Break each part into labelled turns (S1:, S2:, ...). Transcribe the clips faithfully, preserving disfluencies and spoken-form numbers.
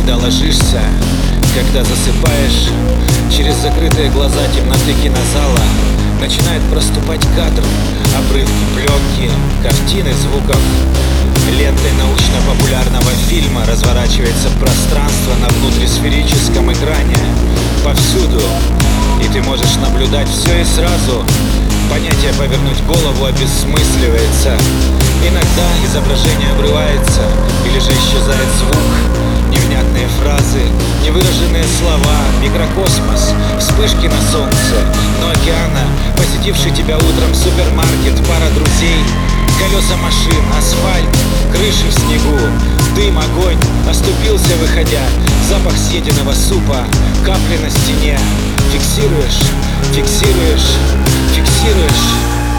S1: когда ложишься, когда засыпаешь, через закрытые глаза темноты кинозала начинает проступать кадр, обрывки, пленки, картины, звуков. Лентой научно-популярного фильма разворачивается пространство на внутрисферическом экране повсюду, и ты можешь наблюдать все и сразу. Понятие «повернуть голову» обессмысливается. Иногда изображение обрывается, или же исчезает звук, невнятные фразы, невыраженные слова, микрокосмос, вспышки на солнце, но океана, посетивший тебя утром супермаркет, пара друзей, колеса машин, асфальт, крыши в снегу, дым, огонь, оступился выходя, запах съеденного супа, капли на стене. Фиксируешь, фиксируешь, фиксируешь.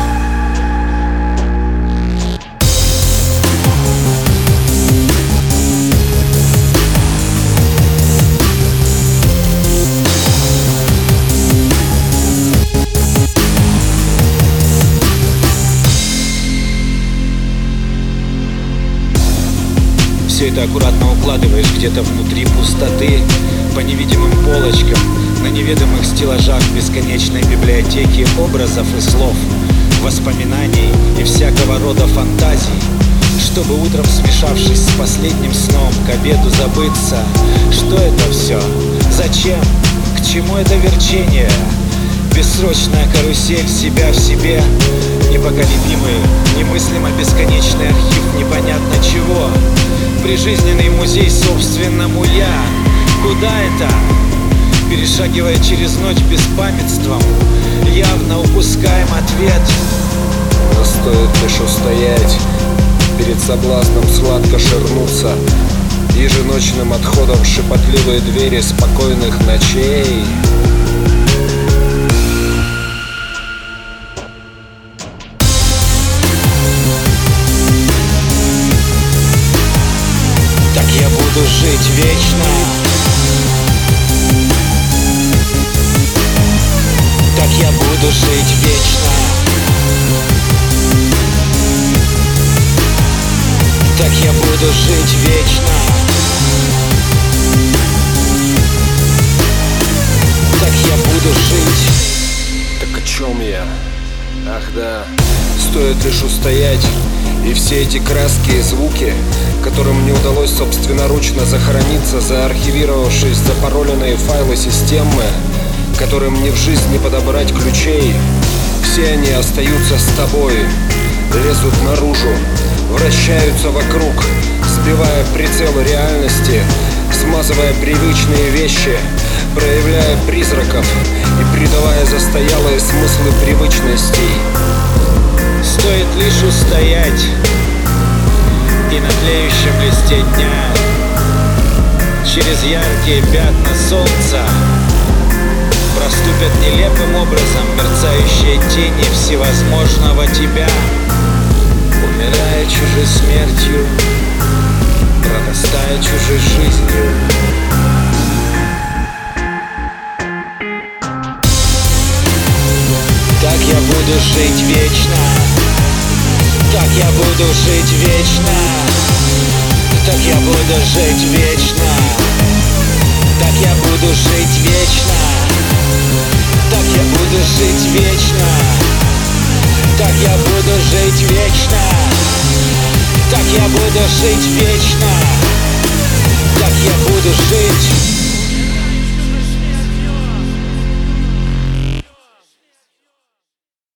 S1: Все это аккуратно укладываешь где-то внутри пустоты, по невидимым полочкам, на неведомых стеллажах бесконечной библиотеки образов и слов, воспоминаний и всякого рода фантазий, чтобы утром, смешавшись с последним сном, к обеду забыться. Что это все? Зачем? К чему это верчение? Бессрочная карусель себя в себе, непоколебимый, немыслимо бесконечный архив непонятно чего, прижизненный музей собственному «я». Куда это? Перешагивая через ночь беспамятством, явно упускаем ответ.
S2: Но стоит лишь устоять, перед соблазном сладко ширнуться, еженочным отходом в шепотливые двери спокойных ночей.
S1: Так я буду жить вечно. Так я буду жить вечно. Так я буду жить вечно. Так я буду жить.
S2: Так о чем я? Ах да, стоит лишь устоять, и все эти краски и звуки, которым не удалось собственноручно захорониться, заархивировавшись запароленные файлы системы, которым ни в жизнь не подобрать ключей, все они остаются с тобой, лезут наружу, вращаются вокруг, сбивая прицел реальности, смазывая привычные вещи, проявляя призраков и придавая застоялые смыслы привычностей.
S1: Стоит лишь устоять, и на тлеющем листе дня через яркие пятна солнца проступят нелепым образом мерцающие тени всевозможного тебя, умирая чужой смертью, прорастая чужой жизнью. Так я буду жить вечно. Так я буду жить вечно. Так я буду жить вечно. Так я буду жить вечно. Так я буду жить вечно. Так я буду жить вечно. Так я буду жить вечно. Так я буду жить.